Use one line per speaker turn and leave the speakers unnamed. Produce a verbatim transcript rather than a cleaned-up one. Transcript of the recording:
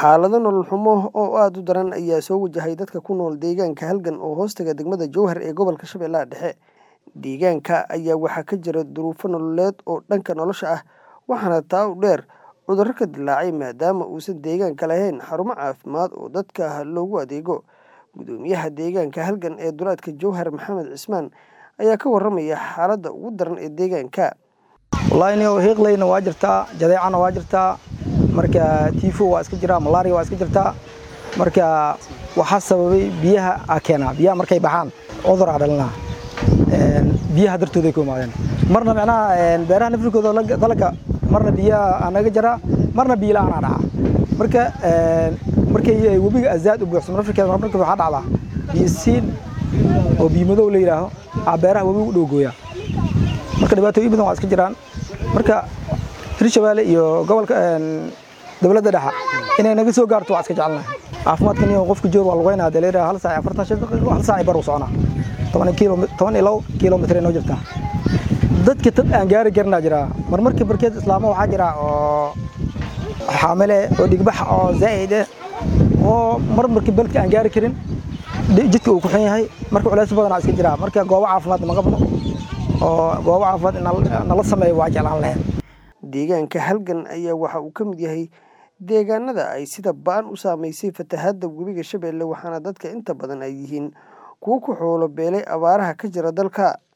Xaalado nolol xumo oo aad u daran ayaa soo wajahay dadka ku nool deegaanka Halgan oo hoostaga degmada Jowhar ee gobolka Shabeellaha Dhexe. Deegaanka ayaa waxaa ka jira duruufo nololeed oo dhanka nolosha ah, waxaana taa u dheer cudurro ka dillaacay maadaama uusan deegaanka lahayn xarumo caafimaad oo dadka loogu adeego. Guddoomiyaha deegaanka Halgan ee duleedka Jowhar Maxamed Cismaan ayaa ka warramaya xaaladda ugu daran ee deegaanka.
Wallahi niyo hiiqlayna waa jirtaa, jadeecana waa jirtaa, marka tifo waa iska jiraa, malaria waa iska jirtaa. Marka waxa sababay biyaha a keena biyaha markay baxaan cudur aa dhalana een biyaha dartooda ku imaadeen. Marna macnaha beeraha nafirkooda dalaga marna biyaha anaga jira, marna biyo la'aan dhaca. Marka een markay wabiga azaad u buuxsamo nafirkeeda marka waxa dhacda biyo siin oo biyo madow la yiraahdo aa beeraha wabiga u dhowgooya. Marka dhibaatooyin badan waa iska jiraan. Marka Hirshabeelle iyo gobolka een dawladda dhexe inay naga soo gaarto waa iska jecelnahay. Caafimaadkan iyo qofka joog waa lagu weynaa daleera hal saac afartan shan daqiiqo hal saac bar u socona toban kiiloomitir inoo jirta. Dadka tad aan gaari karnaa jira marmarka barkeed islaamo waxa jira oo xaamile oo dhigbax oo zaid ah oo marmarka balka aan gaari karin jidka uu ku xun yahay marka culays badan iska jira. Marka goobo caafimaad ma qabno oo goobo caafimaad in la sameeyo waa jeclaan lahayn.
Deegaanka Halgan ayaa waxa uu ka mid yahay deegaanada ay sida ba'an u saameysay fatahaadda webiga Shabeelle, waxaana dadka inta badan ay yihiin kuwo ku xoolo beelay abaaraha ka jira dalka.